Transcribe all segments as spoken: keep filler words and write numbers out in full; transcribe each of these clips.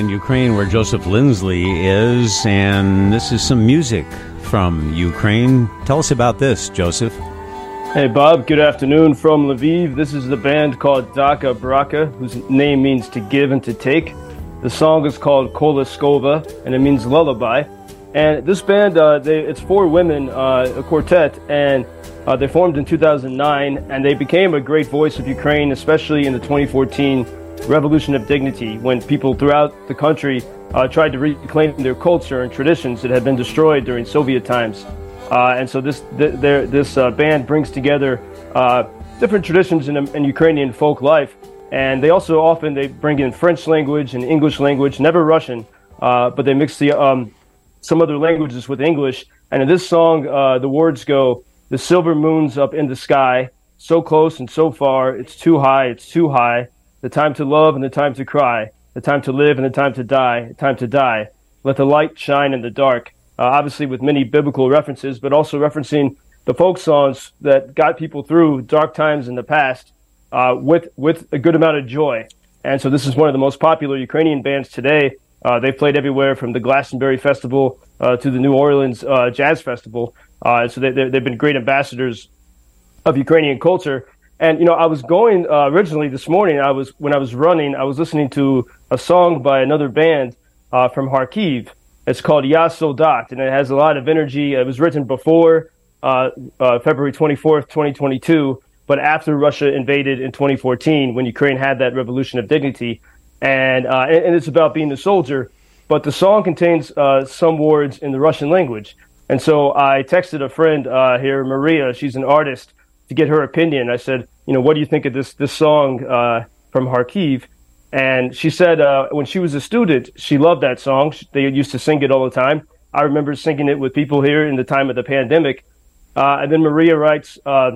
in Ukraine, where Joseph Lindsley is, and this is some music from Ukraine. Tell us about this, Joseph. Hey, Bob. Good afternoon from Lviv. This is the band called Daka Braka, whose name means to give and to take. The song is called Kolaskova, and it means lullaby. And this band, uh, they, it's four women, uh, a quartet, and uh, they formed in two thousand nine, and they became a great voice of Ukraine, especially in the twenty fourteen Revolution of Dignity, when people throughout the country uh, tried to reclaim their culture and traditions that had been destroyed during Soviet times. Uh, and so this th- this uh, band brings together uh, different traditions in, in Ukrainian folk life, and they also often they bring in French language and English language, never Russian, uh, but they mix the um, some other languages with English. And in this song, uh, the words go, "The silver moon's up in the sky, so close and so far, it's too high, it's too high. The time to love and the time to cry, the time to live and the time to die, the time to die. Let the light shine in the dark." Uh, obviously with many biblical references, but also referencing the folk songs that got people through dark times in the past uh, with with a good amount of joy. And so this is one of the most popular Ukrainian bands today. Uh, they've played everywhere from the Glastonbury Festival uh, to the New Orleans uh, Jazz Festival. Uh, so they, they've been great ambassadors of Ukrainian culture. And, you know, I was going uh, originally this morning, I was when I was running, I was listening to a song by another band uh, from Kharkiv. It's called Ya Soldat, and it has a lot of energy. It was written before uh, uh, February twenty-fourth, twenty twenty-two, but after Russia invaded in twenty fourteen, when Ukraine had that revolution of dignity. And, uh, and, and it's about being a soldier. But the song contains uh, some words in the Russian language. And so I texted a friend uh, here, Maria, she's an artist, to get her opinion. I said, you know, what do you think of this, this song uh, from Kharkiv? And she said uh, when she was a student, she loved that song. They used to sing it all the time. I remember singing it with people here in the time of the pandemic. Uh, and then Maria writes, uh,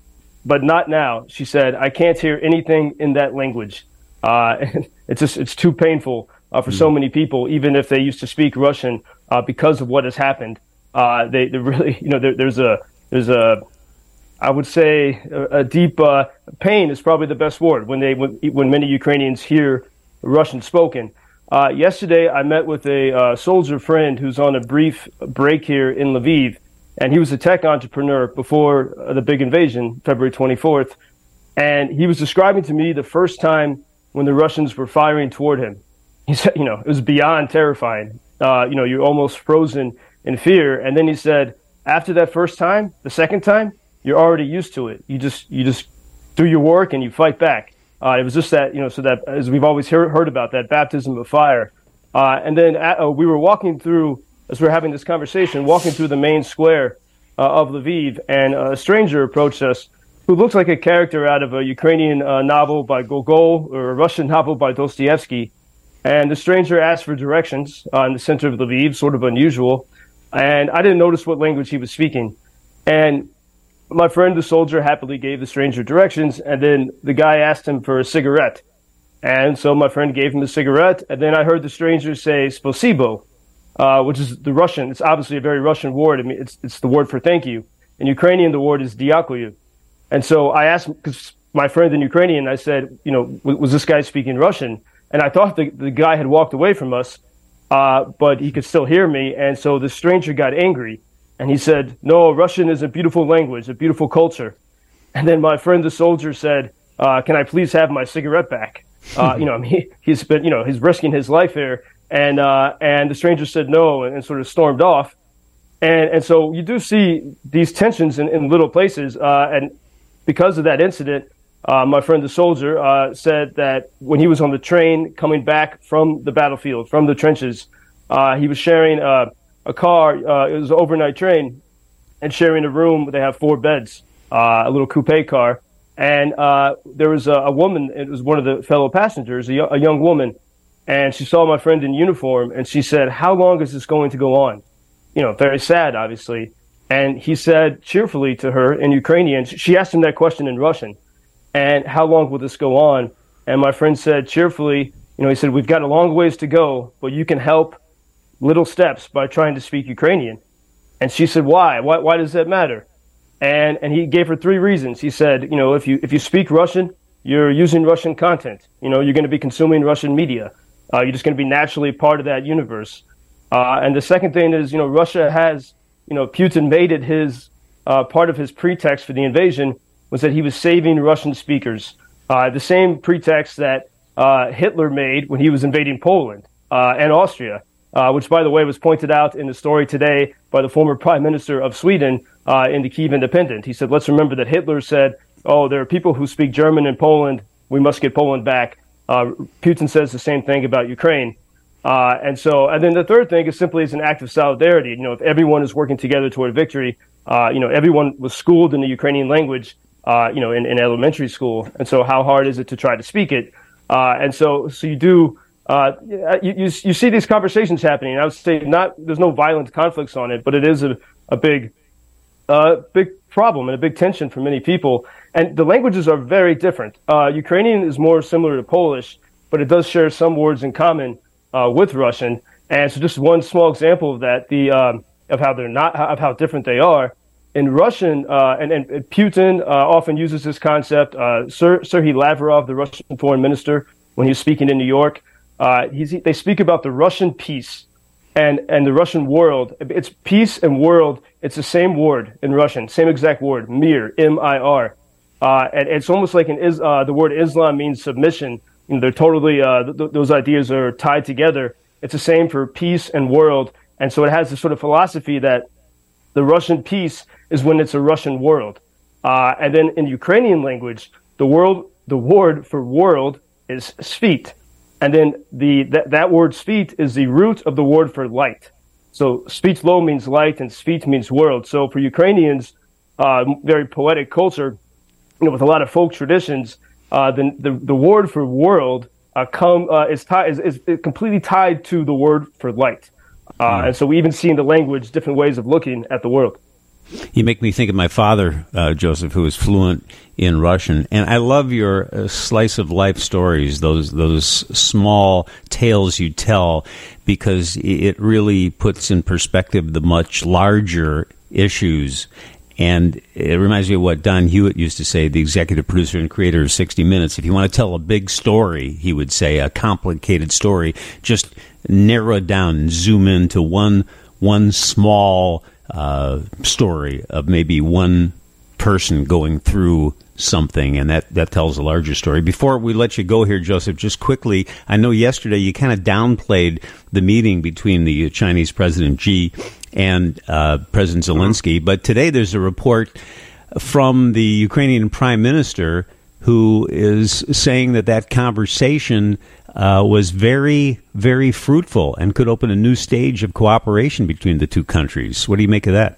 but not now. She said, I can't hear anything in that language. Uh, it's just, it's too painful uh, for mm. so many people, even if they used to speak Russian uh, because of what has happened. Uh, they, they really, you know, there, there's a, there's a, I would say a, a deep uh, pain is probably the best word when they when, when many Ukrainians hear Russian spoken. Uh, yesterday, I met with a uh, soldier friend who's on a brief break here in Lviv, and he was a tech entrepreneur before uh, the big invasion, February twenty-fourth. And he was describing to me the first time when the Russians were firing toward him. He said, you know, it was beyond terrifying. Uh, you know, you're almost frozen in fear. And then he said, after that first time, the second time, you're already used to it. You just you just do your work and you fight back. Uh, it was just that, you know, so that as we've always hear, heard about that baptism of fire. Uh, and then at, uh, we were walking through, as we were having this conversation, walking through the main square uh, of Lviv, and a stranger approached us who looked like a character out of a Ukrainian uh, novel by Gogol or a Russian novel by Dostoevsky. And the stranger asked for directions uh, in the center of Lviv, sort of unusual. And I didn't notice what language he was speaking. And my friend, the soldier, happily gave the stranger directions, and then the guy asked him for a cigarette. And so my friend gave him a cigarette, and then I heard the stranger say "spasibo," uh, which is the Russian. It's obviously a very Russian word. I mean, it's it's the word for thank you. In Ukrainian, the word is "diakuyu." And so I asked, because my friend in Ukrainian, I said, you know, w- was this guy speaking Russian? And I thought the, the guy had walked away from us, uh, but he could still hear me. And so the stranger got angry. And he said, no, Russian is a beautiful language, a beautiful culture. And then my friend, the soldier, said, uh, can I please have my cigarette back? Uh, you know, I mean, he, he's been, you know, he's risking his life here. And, uh, and the stranger said no and, and sort of stormed off. And, and so you do see these tensions in, in little places. Uh, and because of that incident, uh, my friend, the soldier, uh, said that when he was on the train coming back from the battlefield, from the trenches, uh, he was sharing, uh, a car, uh, it was an overnight train, and sharing a room. They have four beds, uh, a little coupe car. And uh, there was a, a woman, it was one of the fellow passengers, a, a young woman, and she saw my friend in uniform, and she said, how long is this going to go on? You know, very sad, obviously. And he said cheerfully to her in Ukrainian, she asked him that question in Russian, and how long will this go on? And my friend said cheerfully, you know, he said, we've got a long ways to go, but you can help little steps by trying to speak Ukrainian. And she said, why? Why, why does that matter? And, and he gave her three reasons. He said, you know, if you, if you speak Russian, you're using Russian content. You know, you're going to be consuming Russian media. Uh, you're just going to be naturally part of that universe. Uh, and the second thing is, you know, Russia has, you know, Putin made it his uh, part of his pretext for the invasion was that he was saving Russian speakers. Uh, the same pretext that uh, Hitler made when he was invading Poland uh, and Austria, uh, which, by the way, was pointed out in the story today by the former prime minister of Sweden uh, in the Kyiv Independent. He said, let's remember that Hitler said, oh, there are people who speak German in Poland. We must get Poland back. Uh, Putin says the same thing about Ukraine. Uh, and so, and then the third thing is simply as an act of solidarity. You know, if everyone is working together toward victory, uh, you know, everyone was schooled in the Ukrainian language, uh, you know, in, in elementary school. And so how hard is it to try to speak it? Uh, and so, so you do, uh, you, you, you see these conversations happening. I would say not, there's no violent conflicts on it, but it is a, a big, uh, big problem and a big tension for many people. And the languages are very different. Uh, Ukrainian is more similar to Polish, but it does share some words in common Uh, with Russian. And so just one small example of that, the um, of how they're not, of how different they are. In Russian, uh, and, and Putin uh, often uses this concept. Uh, Ser- Sergei Lavrov, the Russian foreign minister, when he was speaking in New York, uh, he's, they speak about the Russian peace and, and the Russian world. It's peace and world. It's the same word in Russian, same exact word, mir, M I R. Uh, and it's almost like an is, uh, the word Islam means submission. You know, they're totally, uh, th- those ideas are tied together. It's the same for peace and world. And so it has this sort of philosophy that the Russian peace is when it's a Russian world. Uh, and then in Ukrainian language, the world, the word for world is svit. And then the, that, that word svit is the root of the word for light. So svitlo means light and svit means world. So for Ukrainians, uh, very poetic culture, you know, with a lot of folk traditions, Uh, the, the the word for world uh, come uh, is, tie, is is completely tied to the word for light, uh, mm. and so we even see in the language different ways of looking at the world. You make me think of my father, uh, Joseph, who is fluent in Russian, and I love your uh, slice of life stories, those those small tales you tell, because it really puts in perspective the much larger issues. And it reminds me of what Don Hewitt used to say, the executive producer and creator of sixty minutes. If you want to tell a big story, he would say, a complicated story, just narrow it down and zoom into one one small uh, story of maybe one person going through something, and that, that tells a larger story. Before we let you go here, Joseph, just quickly, I know yesterday you kind of downplayed the meeting between the Chinese President Xi and uh, President Zelensky, but today there's a report from the Ukrainian Prime Minister who is saying that that conversation uh, was very, very fruitful and could open a new stage of cooperation between the two countries. What do you make of that?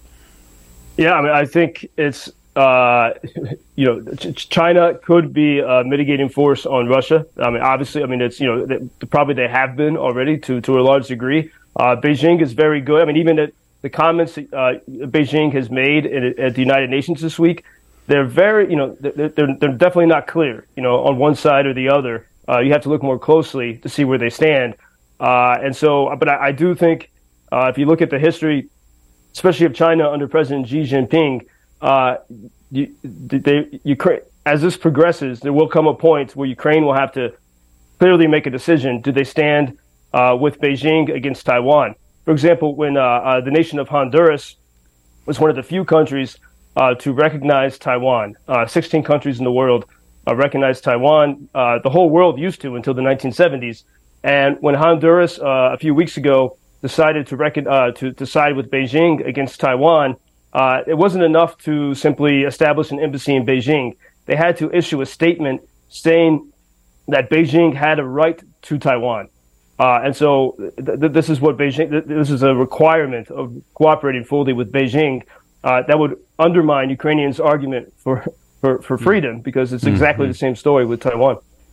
Yeah, I mean, I think it's, uh, you know, China could be a mitigating force on Russia. I mean, obviously, I mean, it's, you know, they, probably they have been already to, to a large degree. Uh, Beijing is very good. I mean, even at the comments uh, Beijing has made at, at the United Nations this week, they're very, you know, they're, they're, they're definitely not clear, you know, on one side or the other. Uh, you have to look more closely to see where they stand. Uh, and so, but I, I do think uh, if you look at the history, especially of China under President Xi Jinping, uh, you, they, Ukraine, as this progresses, there will come a point where Ukraine will have to clearly make a decision. Do they stand Uh, with Beijing against Taiwan? For example, when uh, uh, the nation of Honduras was one of the few countries uh, to recognize Taiwan, uh, sixteen countries in the world uh, recognized Taiwan. Uh, the whole world used to until the nineteen seventies. And when Honduras uh, a few weeks ago decided to, reckon, uh, to, to side with Beijing against Taiwan, uh, it wasn't enough to simply establish an embassy in Beijing. They had to issue a statement saying that Beijing had a right to Taiwan. Uh, and so th- th- this is what Beijing, th- this is a requirement of cooperating fully with Beijing uh, that would undermine Ukrainians' argument for, for, for freedom, because it's exactly mm-hmm. the same story with Taiwan.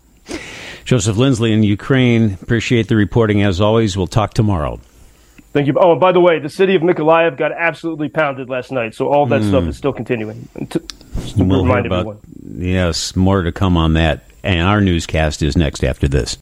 Joseph Lindsley in Ukraine, appreciate the reporting as always. We'll talk tomorrow. Thank you. Oh, and by the way, the city of Mykolaiv got absolutely pounded last night, so all that mm. stuff is still continuing. To, to we'll remind about, everyone. Yes, more to come on that. And our newscast is next after this.